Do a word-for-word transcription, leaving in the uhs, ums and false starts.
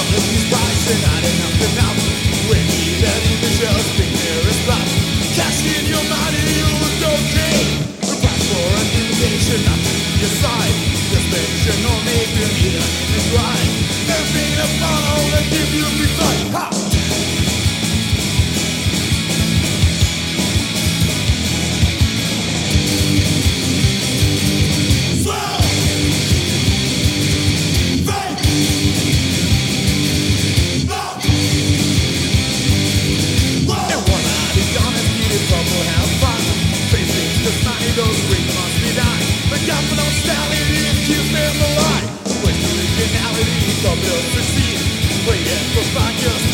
He's pricing out enough to mouth. When he let in the shells, big nearest spot. Cash in your money, you look okay. Request for an invitation, not to your side. Suspension or maybe either in the drive. Everything to follow and give you free flight. Ha! Those rings must be done. The capital stallion keeps them alive. With originality, the will succeed. Play it for fun, just